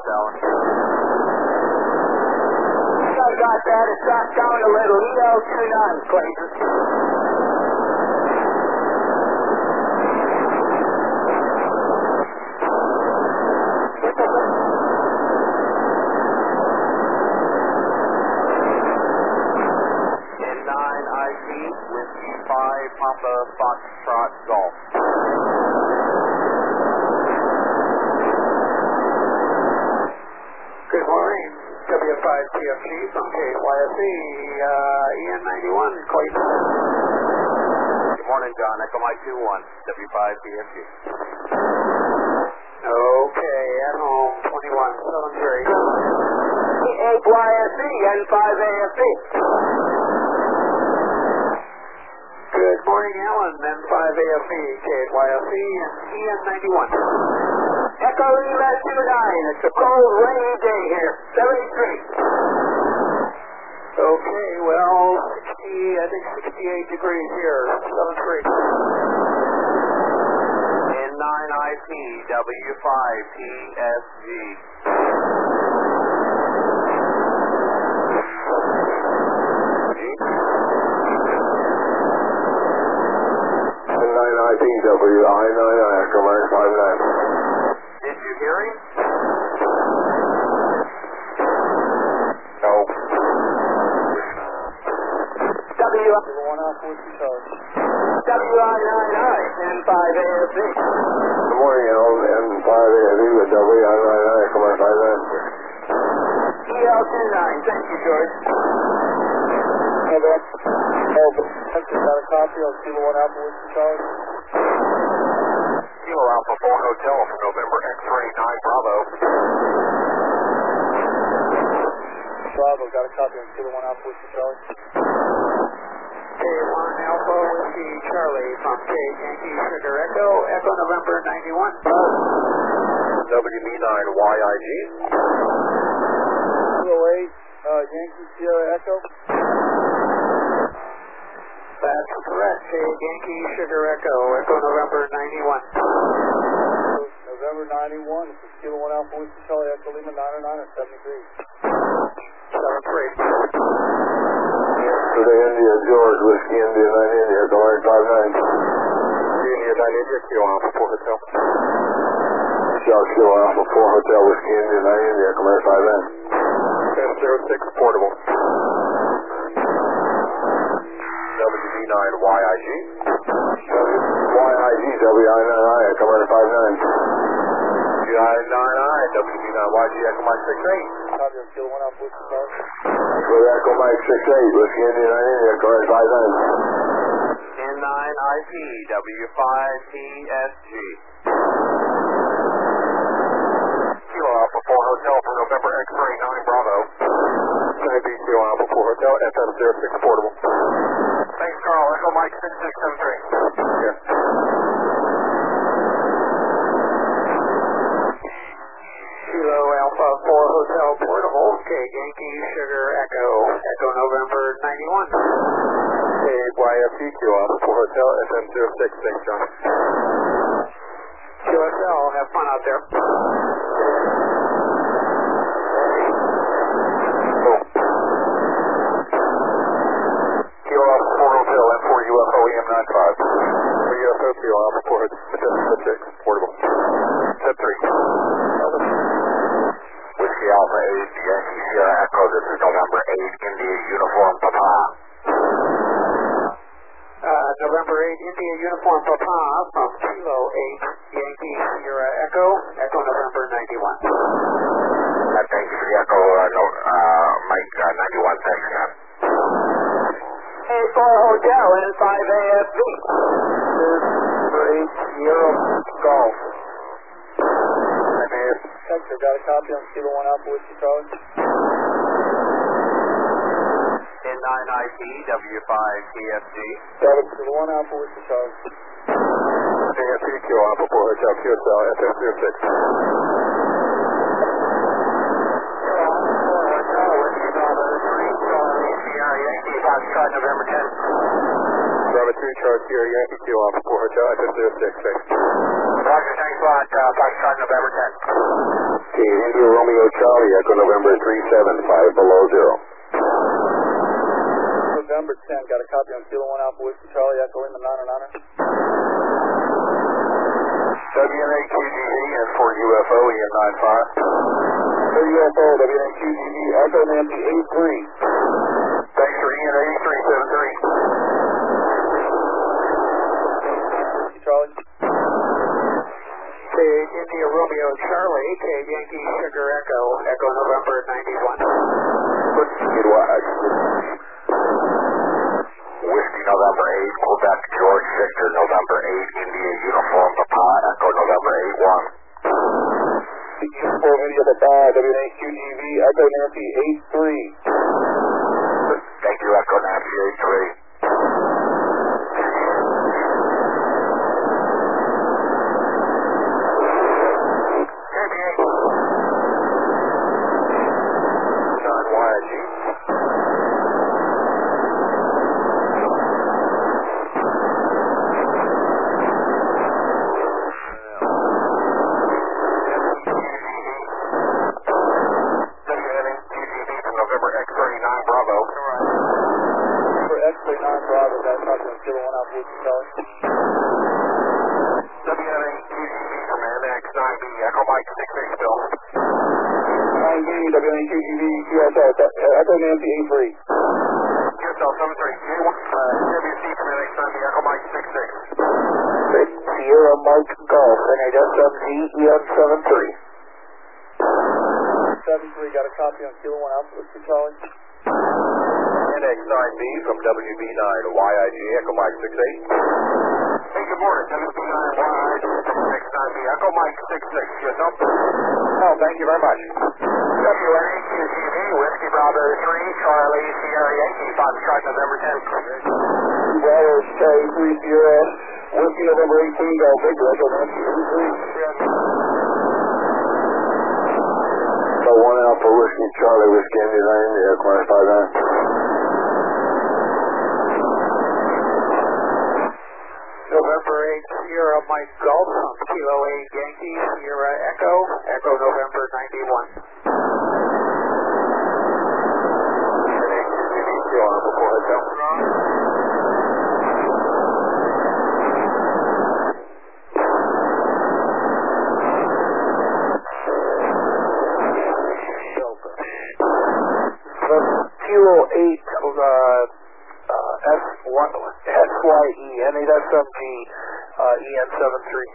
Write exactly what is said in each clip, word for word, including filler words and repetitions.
Hotel. I got that. It dropped down a little. E L two nine, Clayton. N nine I P, Whiskey five, Papa Foxtrot Golf. Good morning. W five T F G from K Y S E, uh, E N ninety-one, Clayton. Good morning, John. Echo Mike two one, W five T F G. Okay, at home, twenty-one seven three. eight Y S E, N five A F B. Good morning, Alan, N five A F B, K Y S E, and E N ninety-one. Echo Lima two nine, it's a cold, rainy day here, seventy-three. Okay, well, sixty, I think sixty-eight degrees here, seven three. N nine I P, W five T S G. N nine I P, W I nine I, Echo Mike five nine. Did you hear him? No. W one off Whiskey Charlie. W I nine I, N five A F B. Good morning, Alan, N five A F B with W I nine I, Echo Mike five nine. E L two nine, thank you, George. Hey, Ben. Oh, Ben, just got a copy of Kilo one Alpha Whiskey Charlie. Kilo Alpha four Hotel for November X-ray nine Bravo. Bravo, got a copy of Kilo one Alpha Whiskey Charlie. K one Alpha Whiskey Charlie from K Yankee Sugar Echo, Echo November ninety-one. W B nine Y I G. Kilo eight, uh, Yankee Sierra Echo. That's correct, K Yankee Sugar Echo, Echo November ninety-one. November ninety-one, this is Kilo one Alpha Whiskey Charlie, Echo Lima nine oh nine at seventy-three. seven three. Yesterday, India, George, Whiskey India nine India, Echo Mike five nine. India nine India, Kilo Alpha four Hotel. South Kilo Alpha four Hotel, Whiskey India nine India, Echo Mike five nine. F zero six portable. W B nine Y I G. Y I G, W I nine I, Echo Mike five nine. W I nine I, W B nine Y G, Echo Mike six eight. Copy of Kilo one Alpha Whiskey Charlie. With Echo Mike six eight, Whiskey India nine India, Echo Mike five nine. N nine I P, W five T S G. Kilo Alpha four Hotel for November X-ray nine Bravo. N B Kilo Alpha four Hotel, F M zero six portable. Thanks, Carl. Echo Mike six six seven three. Yes. Kilo Alpha four Hotel Portable, K Yankee Sugar Echo, Echo November ninety-one. K Y F C, Kilo Alpha four Hotel, F M zero six. Thanks, John. Q S L, have fun out there. Kilo Alpha four Hotel, M four U F O, E M nine five. U F O, Kilo Alpha four Hotel, six, portable. Step three. Whiskey Alpha eight, Yankee Sierra Echo, this is November eight, India Uniform Papa. Uh, November eighth, India Uniform Papa from Kilo eight, Yankee Sierra Echo, Echo November ninety-one. Uh, thank you for the Echo, uh, no, uh, Mike uh, ninety-one, thanks, John. A four Hotel, N five A F B. eight Sierra Golf. Texas, got a copy on Kilo one Alpha Whiskey Charlie. N nine I P, W five T S G. Kilo one Alpha Whiskey Charlie. K F C, Kilo Alpha four Hotel, Q S L, F M zero six. Yankee Foxtrot, November tenth. Bravo two, Charles Sierra, Yankee Kilo Alpha four Hotel, F M zero six, thanks. Roger, thanks a lot, uh, Foxtrot, November tenth. Okay, India Romeo Charlie, Echo November three seven five below zero. November ten, got a copy on Kilo one Alpha Whiskey Charlie, Echo Lima Niner Niner. W N A Q G V and for U F O, Ian nine five. For U F O, W N A Q G V, Echo Nancy eight three. Thanks for Ian eighty-three seventy-three. Whiskey Charlie. K India Romeo Charlie, K Yankee Sugar Echo, Echo November ninety-one. Whiskey November eight, Quebec George Victor November eight, India Uniform Papa, Echo November eight one. Uniform India Papa, W N A Q G V, Echo Nancy eight three. Thank you, Echo Nancy eight three. Echo Nancy eight three. Yourself, seven three. J one, uh, W C from N X nine B, Echo Mike six six. Sierra Mike Golf, N H S M G, E N seven three. seven three, got a copy on Kilo one Alpha Whiskey Charlie. N X nine B from W B nine Y I G, Echo Mike six eight. Hey, good morning, W B nine Y I G from N X nine B, Echo Mike six six. Yourself? Oh, thank you very much. W N A Q G V, Whiskey Bravo three, Charlie, Sierra Yankee, Foxtrot, November tenth. Bravo, Charlie three Sierra, Whiskey November eighteen, Golf Victor, Echo Nancy eight three. So one Alpha Whiskey Charlie, Whiskey India nine, the Echo Mike five nine. November eight, Sierra Mike Golf, Kilo eight Yankee, Sierra Echo, Echo November ninety-one. Kilo eight, uh, uh, S one, S Y E, N eight S M G, uh, E N seven three.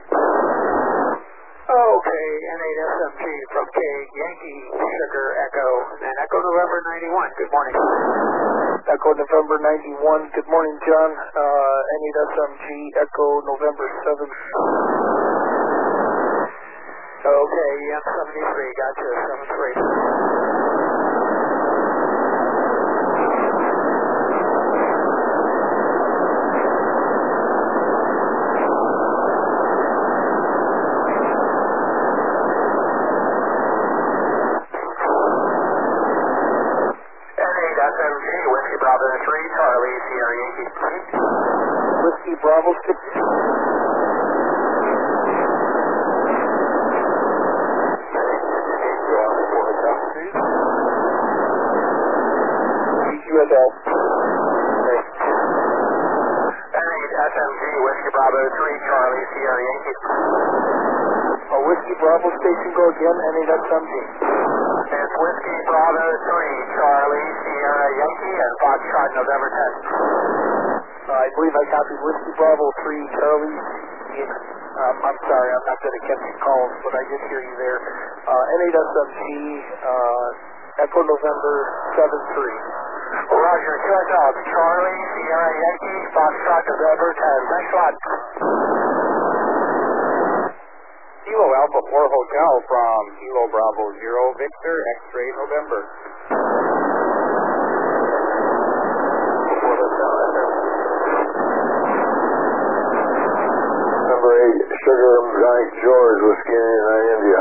Okay, N eight S M G from K Yankee Sugar Echo, and Echo November ninety-one. Good morning. Echo November ninety-one. Good morning, John. Uh, N eight S M G, Echo November seven. Okay, E N seventy-three. Gotcha. seven three. Whiskey Bravo six. U S L. N eight S M G, Whiskey Bravo three, Charlie, Sierra Yankee. Oh, Whiskey Bravo station, go again, N eight S M G. It's Whiskey Bravo three, Charlie, Sierra Yankee, and Foxtrot, November tenth. Uh, I believe I copied Whiskey Bravo three, Charlie. Um, I'm sorry, I'm not good at catching calls, but I did hear you there. Uh, N eight S M G, uh, Echo November seven three. Roger, two S L, Charlie, Sierra Yankee, Foxtrot, November tenth. Thanks a lot. Kilo Alpha four Hotel from Kilo Bravo zero, Victor, X-ray November. Number eight, Sugar Mike George, Whiskey Indian India.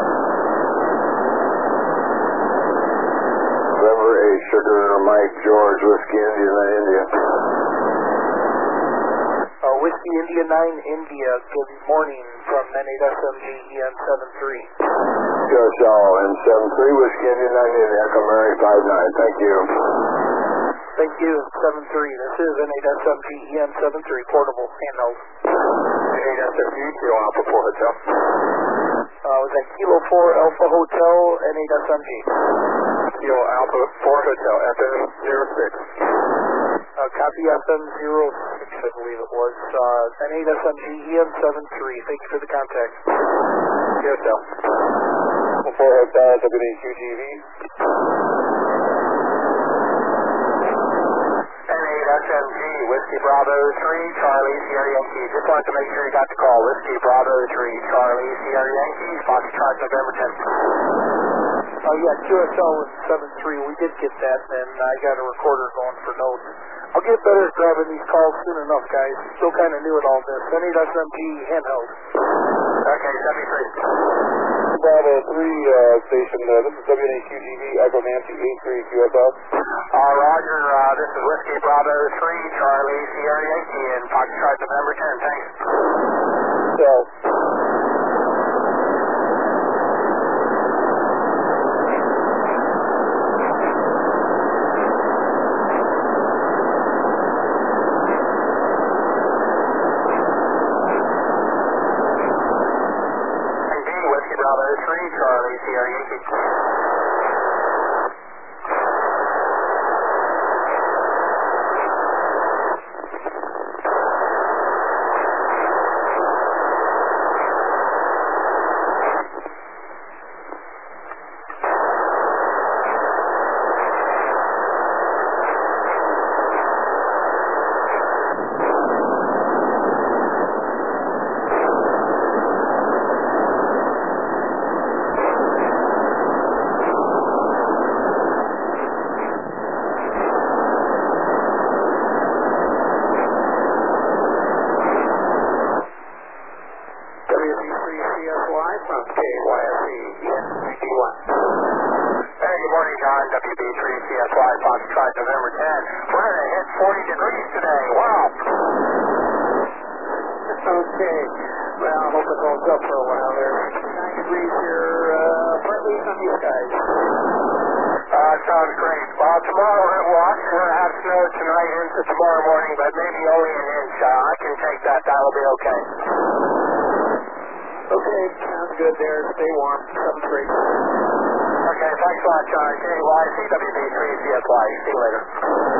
Number eight, Sugar Mike George, Whiskey Indian India. Uh, Whiskey India nine India, good morning from N eight S M G E N seven three. Q S L N seven three, Whiskey India nine India, Echo Mary five nine, thank you. Thank you, seven three. This is N eight S M G E N seven three, portable, handheld. N eight S M G, Kilo Alpha four Hotel. Uh, was that Kilo four Alpha Hotel, N eight S M G? Kilo Alpha four Hotel, F M zero six. Uh, copy F M zero six, I believe it was. Uh, N eight S M G E N seven three. Thank you for the contact. Q S L. four Hotel, W D Q G V. N eight S M G, Whiskey Bravo three, Charlie, Sierra Yankee. Just wanted to make sure you got the call. Whiskey Bravo three, Charlie, Sierra Yankee, Foxtrot, November tenth. Oh, yeah, Q S L was seven three. We did get that, and I got a recorder going for notes. I'll get better at grabbing these calls soon enough, guys. Still kind of new at all this. N eight S M G handheld. Okay, seventy-three. Bravo three, uh, station, uh, this is W D Q G V, Echo Nancy eight three Q S L. Uh, Roger, uh, this is Whiskey Bravo three, Charlie, Sierra Yankee, and Foxtrot, November tenth. Thanks. So, Bravo three, Charlie, Sierra Yankee. W B three C S Y, Foxtrot, November tenth. We're going to hit forty degrees today. Wow. Okay. Well, I hope it holds up for a while there. fifty-nine degrees here, uh, partly sunny skies. Uh, sounds great. Well, tomorrow it will actually going to have snow tonight into tomorrow morning, but maybe only an inch. Uh, I can take that. That'll be okay. Okay, sounds good there. Stay warm. seven three. Okay, thanks a lot, John. K Y C W B three C S Y. See you later.